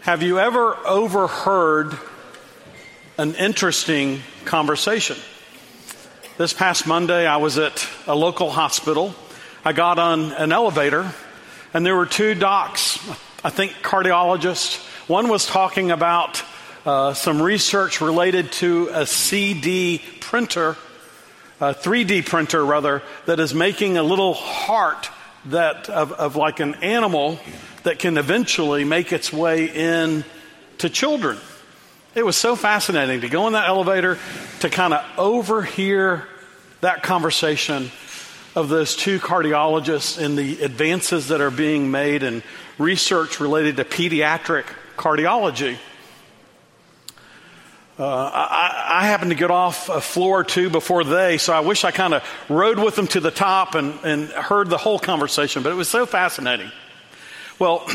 Have you ever overheard an interesting conversation? This past Monday, I was at a local hospital. I got on an elevator, and there were two docs, I think cardiologists. One was talking about some research related to a 3D printer, that is making a little heart of like an animal that can eventually make its way in to children. It was so fascinating to go in that elevator to kind of overhear that conversation of those two cardiologists and the advances that are being made in research related to pediatric cardiology. I happened to get off a floor or two before they, so I wish I kind of rode with them to the top and heard the whole conversation, but it was so fascinating. Well,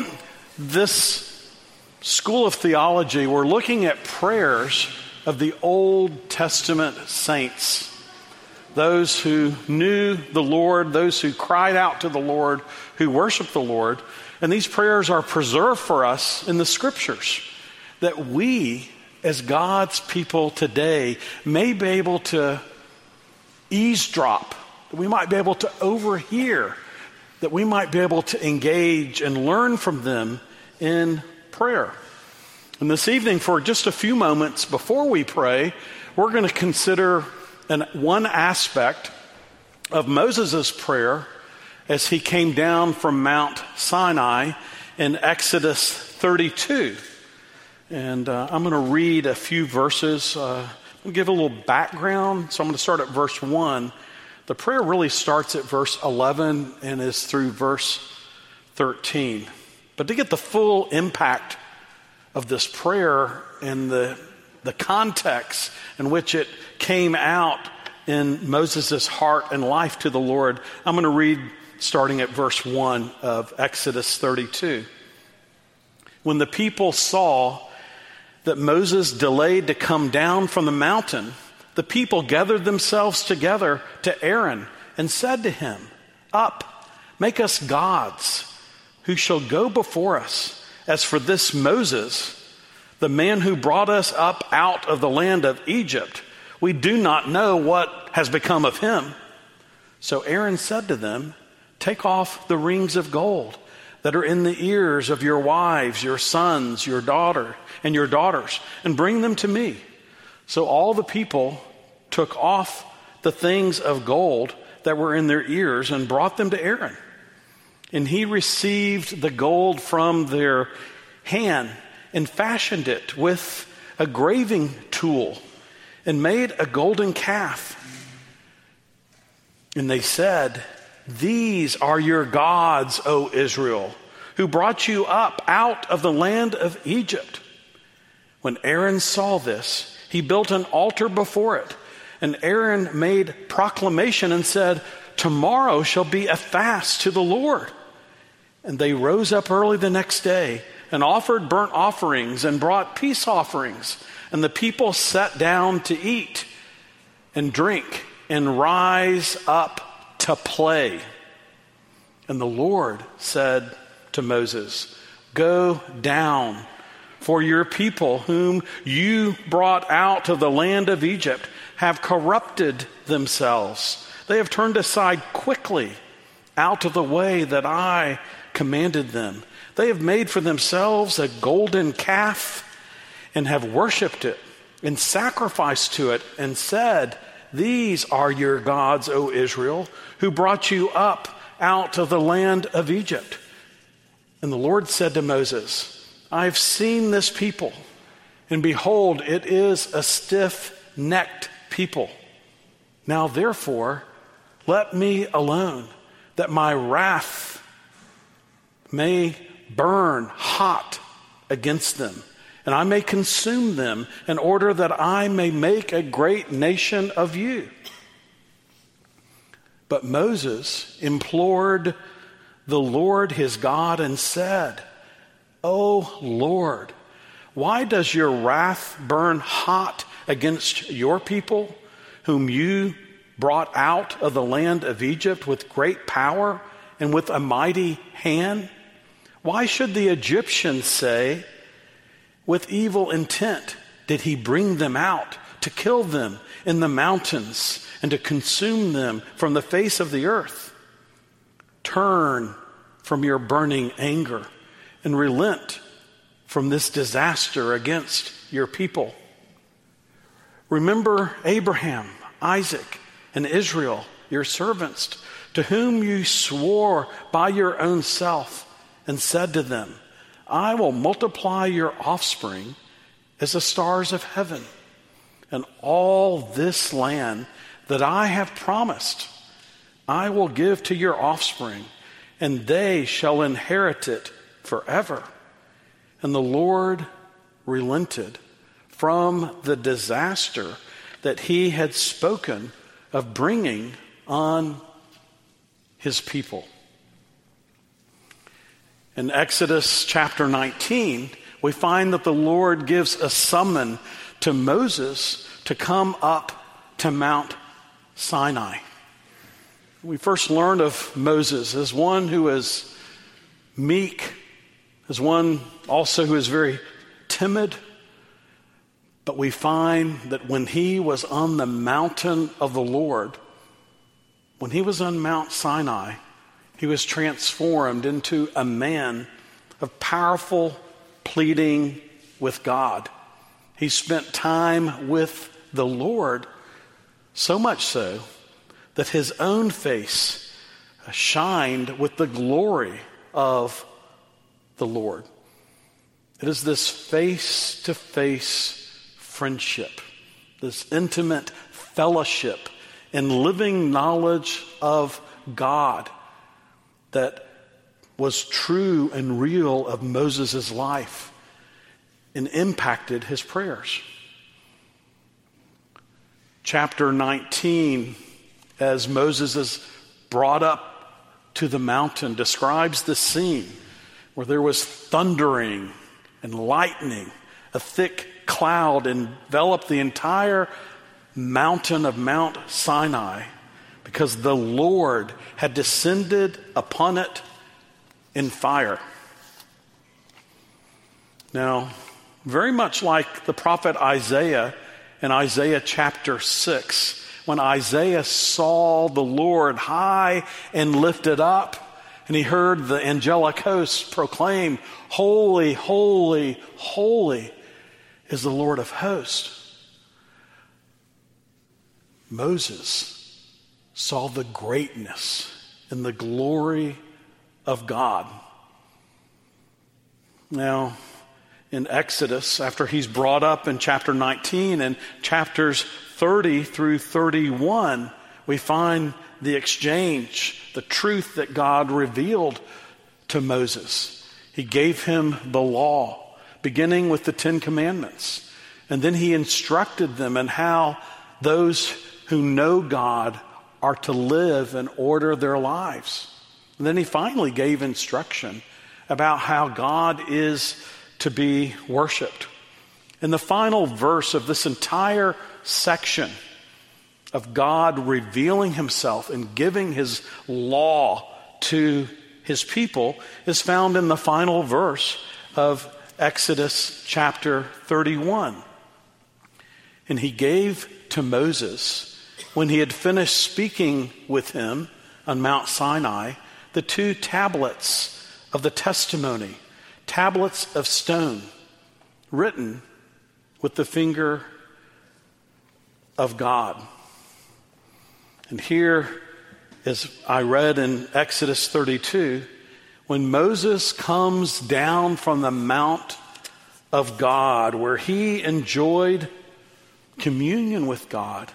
this school of theology, we're looking at prayers of the Old Testament saints, those who knew the Lord, those who cried out to the Lord, who worshiped the Lord. And these prayers are preserved for us in the Scriptures, that we, as God's people today, may be able to eavesdrop, that we might be able to overhear, that we might be able to engage and learn from them in prayer. And this evening, for just a few moments before we pray, we're going to consider one aspect of Moses' prayer as he came down from Mount Sinai in Exodus 32. And I'm going to read a few verses. I'll give a little background. So I'm going to start at verse 1. The prayer really starts at verse 11 and is through verse 13. But to get the full impact of this prayer and the context in which it came out in Moses' heart and life to the Lord, I'm going to read starting at verse 1 of Exodus 32. When the people saw that Moses delayed to come down from the mountain, the people gathered themselves together to Aaron and said to him, "Up, make us gods who shall go before us. As for this Moses, the man who brought us up out of the land of Egypt, we do not know what has become of him." So Aaron said to them, "Take off the rings of gold that are in the ears of your wives, your sons, your daughter, and your daughters, and bring them to me." So all the people took off the things of gold that were in their ears and brought them to Aaron. And he received the gold from their hand and fashioned it with a graving tool and made a golden calf. And they said, "These are your gods, O Israel, who brought you up out of the land of Egypt." When Aaron saw this, he built an altar before it. And Aaron made proclamation and said, "Tomorrow shall be a fast to the Lord." And they rose up early the next day and offered burnt offerings and brought peace offerings. And the people sat down to eat and drink and rise up to play. And the Lord said to Moses, "Go down, for your people whom you brought out of the land of Egypt have corrupted themselves. They have turned aside quickly out of the way that I commanded them. They have made for themselves a golden calf and have worshipped it and sacrificed to it and said, 'These are your gods, O Israel, who brought you up out of the land of Egypt.' And the Lord said to Moses, 'I have seen this people, and behold, it is a stiff-necked people. Now therefore, let me alone, that my wrath may burn hot against them, and I may consume them, in order that I may make a great nation of you.' But Moses implored the Lord his God and said, 'O Lord, why does your wrath burn hot against your people, whom you brought out of the land of Egypt with great power and with a mighty hand? Why should the Egyptians say, with evil intent did he bring them out to kill them in the mountains and to consume them from the face of the earth. Turn from your burning anger and relent from this disaster against your people. Remember Abraham, Isaac, and Israel, your servants, to whom you swore by your own self and said to them, I will multiply your offspring as the stars of heaven, and all this land that I have promised I will give to your offspring, and they shall inherit it forever. And the Lord relented from the disaster that he had spoken of bringing on his people. In Exodus chapter 19, we find that the Lord gives a summon to Moses to come up to Mount Sinai. We first learned of Moses as one who is meek, as one also who is very timid. But we find that when he was on the mountain of the Lord, when he was on Mount Sinai, he was transformed into a man of powerful pleading with God. He spent time with the Lord, so much so that his own face shined with the glory of the Lord. It is this face-to-face friendship, this intimate fellowship and living knowledge of God that was true and real of Moses' life and impacted his prayers. Chapter 19, as Moses is brought up to the mountain, describes the scene where there was thundering and lightning. A thick cloud enveloped the entire mountain of Mount Sinai because the Lord had descended upon it in fire. Now, very much like the prophet Isaiah in Isaiah chapter 6, when Isaiah saw the Lord high and lifted up, and he heard the angelic hosts proclaim, "Holy, holy, holy is the Lord of hosts." Moses saw the greatness and the glory of God. Now, in Exodus, after he's brought up in chapter 19 and chapters 30 through 31, we find the exchange, the truth that God revealed to Moses. He gave him the law, beginning with the 10 Commandments. And then he instructed them in how those who know God are to live and order their lives. And then he finally gave instruction about how God is to be worshiped. In the final verse of this entire section of God revealing himself and giving his law to his people is found in the final verse of Exodus chapter 31. And he gave to Moses, when he had finished speaking with him on Mount Sinai, the 2 tablets of the testimony, tablets of stone, written with the finger of God. And here, as I read in Exodus 32, when Moses comes down from the Mount of God, where he enjoyed communion with God,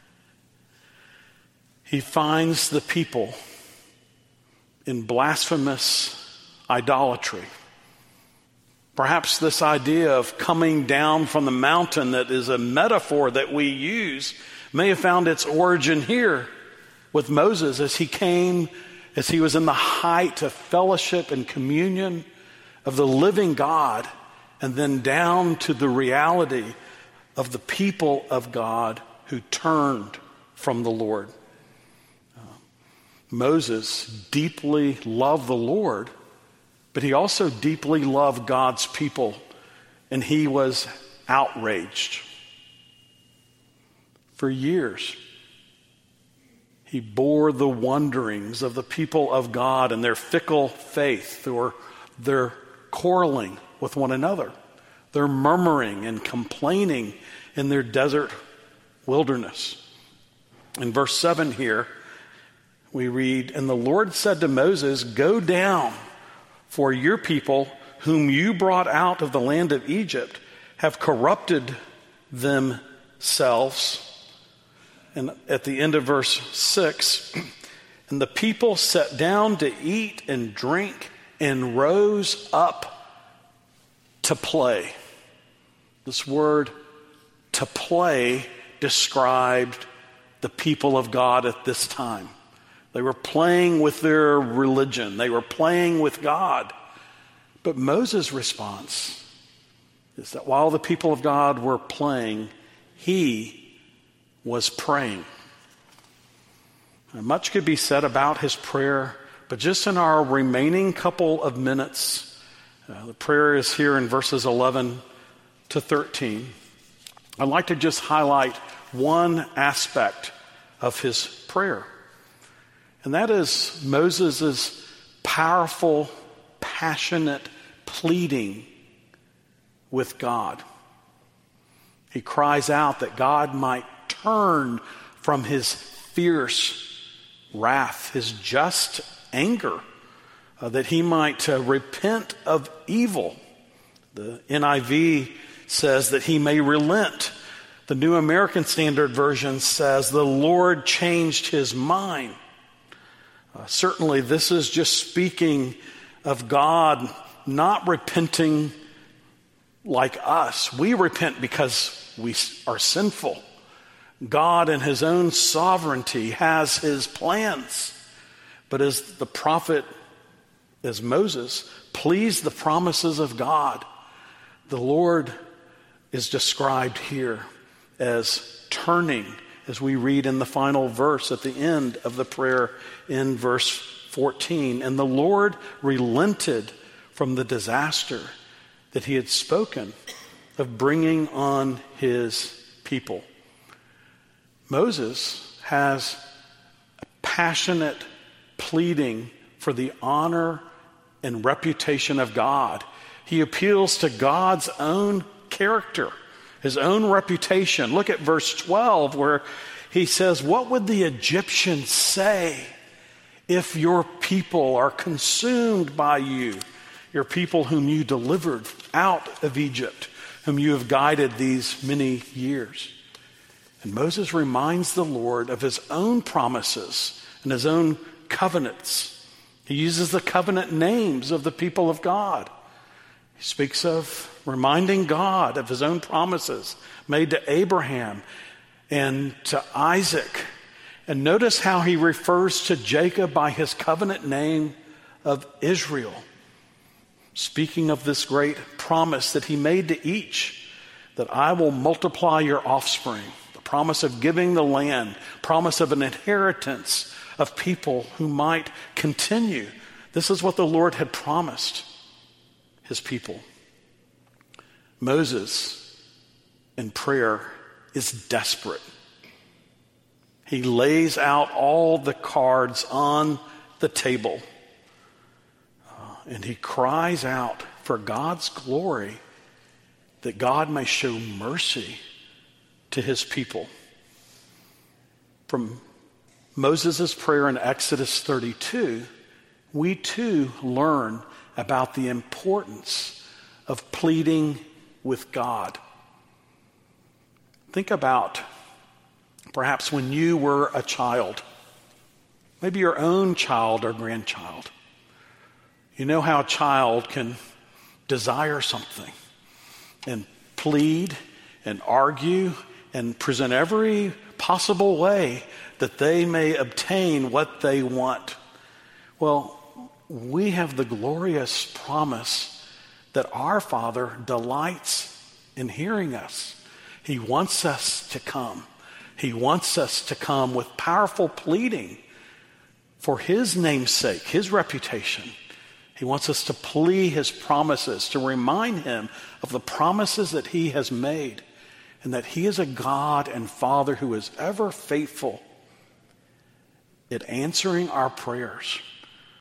he finds the people in blasphemous idolatry. Perhaps this idea of coming down from the mountain, that is a metaphor that we use, may have found its origin here with Moses as he was in the height of fellowship and communion of the living God, and then down to the reality of the people of God who turned from the Lord. Moses deeply loved the Lord, but he also deeply loved God's people and he was outraged. For years, he bore the wonderings of the people of God and their fickle faith, or their quarreling with one another, their murmuring and complaining in their desert wilderness. In verse 7 here, we read, "And the Lord said to Moses, go down, for your people, whom you brought out of the land of Egypt, have corrupted themselves." And at the end of verse 6, "And the people sat down to eat and drink and rose up to play." This word "to play" described the people of God at this time. They were playing with their religion. They were playing with God. But Moses' response is that while the people of God were playing, he was praying. Now, much could be said about his prayer, but just in our remaining couple of minutes, the prayer is here in verses 11 to 13. I'd like to just highlight one aspect of his prayer, and that is Moses' powerful, passionate pleading with God. He cries out that God might turn from his fierce wrath, his just anger, that he might repent of evil. The NIV says that he may relent. The New American Standard Version says the Lord changed his mind. Certainly this is just speaking of God not repenting like us. We repent because we are sinful. God in his own sovereignty has his plans. But as the prophet, as Moses, pleased the promises of God, the Lord is described here as turning, as we read in the final verse at the end of the prayer in verse 14. "And the Lord relented from the disaster that he had spoken of bringing on his people." Moses has a passionate pleading for the honor and reputation of God. He appeals to God's own character, his own reputation. Look at verse 12 where he says, "What would the Egyptians say if your people are consumed by you, your people whom you delivered out of Egypt, whom you have guided these many years?" And Moses reminds the Lord of his own promises and his own covenants. He uses the covenant names of the people of God. He speaks of reminding God of his own promises made to Abraham and to Isaac. And notice how he refers to Jacob by his covenant name of Israel, speaking of this great promise that he made to each, that I will multiply your offspring. Promise of giving the land, promise of an inheritance of people who might continue. This is what the Lord had promised his people. Moses, in prayer, is desperate. He lays out all the cards on the table, and he cries out for God's glory, that God may show mercy to his people. From Moses' prayer in Exodus 32, we too learn about the importance of pleading with God. Think about perhaps when you were a child, maybe your own child or grandchild. You know how a child can desire something and plead and argue and present every possible way that they may obtain what they want. Well, we have the glorious promise that our Father delights in hearing us. He wants us to come. He wants us to come with powerful pleading for his name's sake, his reputation. He wants us to plea his promises, to remind him of the promises that he has made, and that he is a God and Father who is ever faithful at answering our prayers.